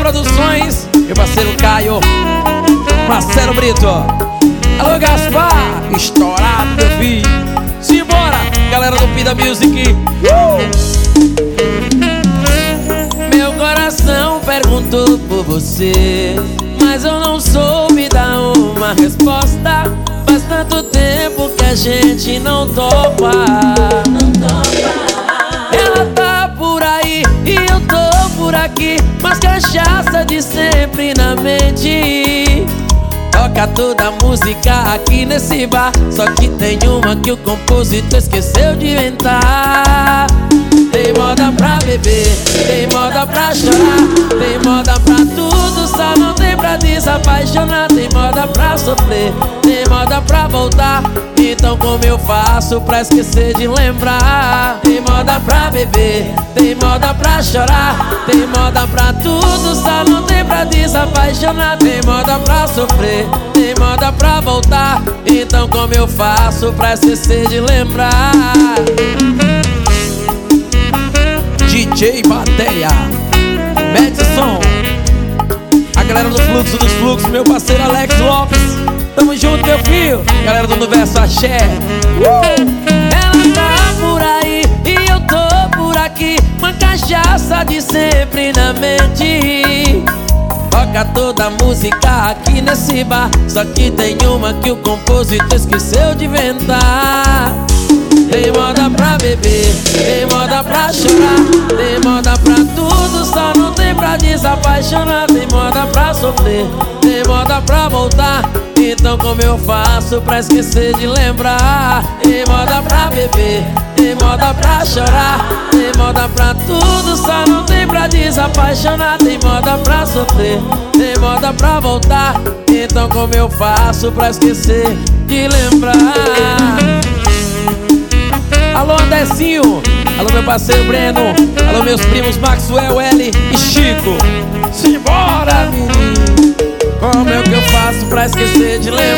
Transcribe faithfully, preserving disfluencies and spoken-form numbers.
Produções, meu parceiro Caio, Marcelo Brito. Alô Gaspar, estourado meu filho. Simbora, galera do Pida Music. uh! Meu coração perguntou por você, mas eu não soube dar uma resposta. Faz tanto tempo que a gente não topa. Não topa. Ela tá por aí e eu tô por aqui, mas cachaça de sempre na mente. Toca toda a música aqui nesse bar, só que tem uma que o compositor esqueceu de inventar. Tem moda pra beber, tem moda pra chorar, tem moda pra tudo, só não tem pra desapaixonar. Tem moda pra sofrer, tem moda pra voltar, então como eu faço pra esquecer de lembrar? Tem moda pra beber, tem moda pra chorar, tem moda pra tudo, só não tem pra desapaixonar. Tem moda pra sofrer, tem moda pra voltar, então como eu faço pra esquecer de lembrar? D J Bateia, Madison, a galera do Fluxo dos Fluxos, meu parceiro Alex Lopes. Tamo junto, meu filho, galera do Universo Axé. uh! Ela tá por aí e eu tô por aqui, uma cachaça de sempre na mente. Toca toda a música aqui nesse bar, só que tem uma que o compositor esqueceu de inventar. Tem moda pra beber, tem moda pra chorar, tem moda pra tudo, só não tem pra desapaixonar. Tem moda pra sofrer, tem moda pra voltar, então como eu faço pra esquecer de lembrar? Tem moda pra beber, tem moda pra chorar, tem moda pra tudo, só não tem pra desapaixonar. Tem moda pra sofrer, tem moda pra voltar, então como eu faço pra esquecer de lembrar? Alô Andecinho, alô meu parceiro Breno, alô meus primos Maxwell, L e Chico. Simbora, menino, como é que eu faço pra esquecer de lembrar?